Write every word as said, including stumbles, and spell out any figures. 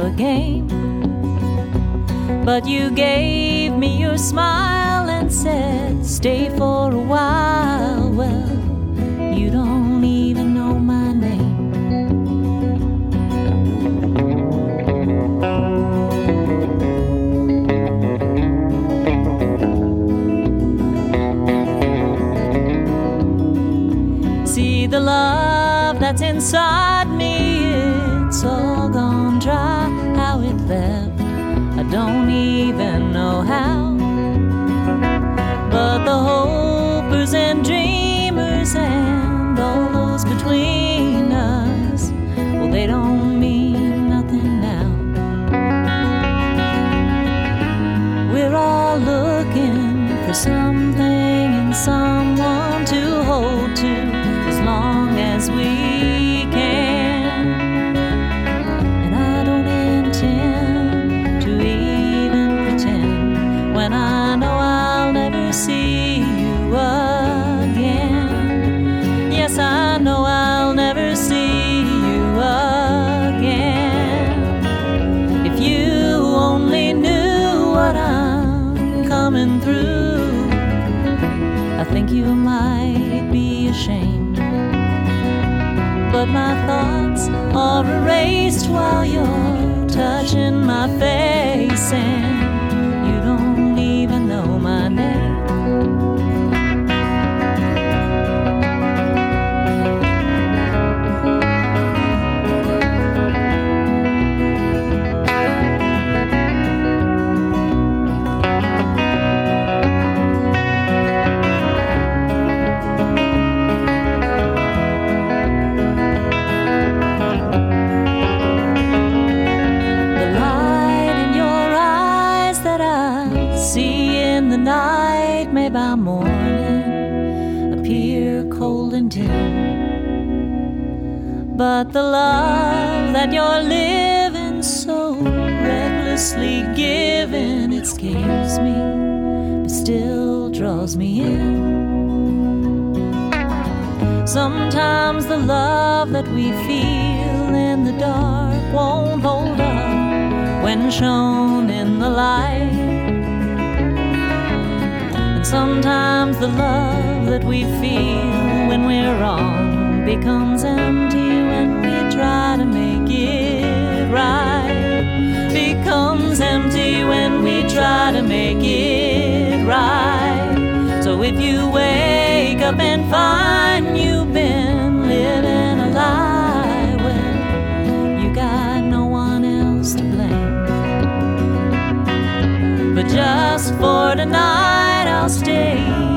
a game. But you gave me your smile and said, stay for a while. Well, you don't even know my name. See the love that's inside me, it's all gone dry. How it left, I don't even know how. But the hopers and dreamers and all those between us, well, they don't mean nothing now. We're all looking for something and someone to hold to as long as we can. And I don't intend to even pretend when I know I'll never see you again. Yes, I know I'll never see you again. If you only knew what I'm coming through, I think you might be ashamed. But my thoughts are erased while you're touching my face, and you don't even know my name. By morning appear cold and dim, but the love that you're living so recklessly giving, it scares me but still draws me in. Sometimes the love that we feel in the dark won't hold up when shown in the light. Sometimes the love that we feel when we're wrong becomes empty when we try to make it right. Becomes empty when we try to make it right. So if you wake up and find you've been living a lie, well, you got no one else to blame. But just for tonight I'll stay